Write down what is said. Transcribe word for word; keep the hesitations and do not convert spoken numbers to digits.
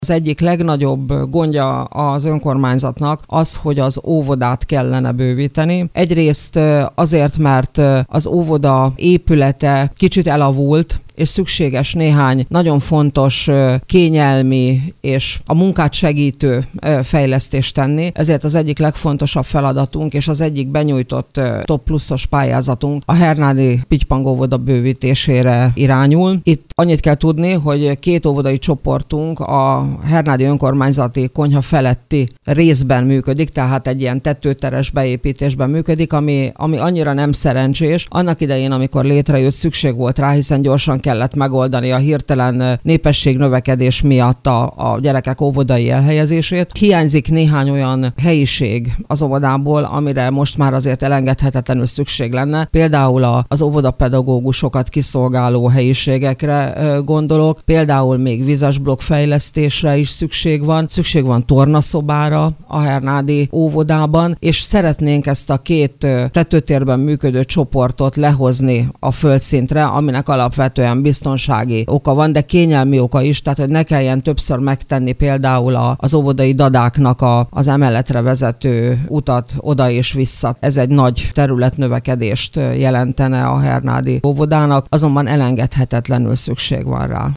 Az egyik legnagyobb gondja az önkormányzatnak az, hogy az óvodát kellene bővíteni. Egyrészt azért, mert az óvoda épülete kicsit elavult, és szükséges néhány nagyon fontos, kényelmi és a munkát segítő fejlesztést tenni. Ezért az egyik legfontosabb feladatunk és az egyik benyújtott top pluszos pályázatunk a Hernádi Pitypang óvoda bővítésére irányul. Itt annyit kell tudni, hogy két óvodai csoportunk a Hernádi önkormányzati konyha feletti részben működik, tehát egy ilyen tetőteres beépítésben működik, ami, ami annyira nem szerencsés. Annak idején, amikor létrejött, szükség volt rá, hiszen gyorsan kellett megoldani a hirtelen népességnövekedés miatt a, a gyerekek óvodai elhelyezését. Hiányzik néhány olyan helyiség az óvodából, amire most már azért elengedhetetlenül szükség lenne. Például a, az óvodapedagógusokat kiszolgáló helyiségekre gondolok, például még vizes blokk fejlesztésre is szükség van, szükség van tornaszobára a Hernádi óvodában, és szeretnénk ezt a két tetőtérben működő csoportot lehozni a földszintre, aminek alapvetően biztonsági oka van, de kényelmi oka is, tehát hogy ne kelljen többször megtenni például a, az óvodai dadáknak a, az emeletre vezető utat oda és vissza. Ez egy nagy területnövekedést jelentene a Hernádi óvodának, azonban elengedhetetlenül szükség van rá.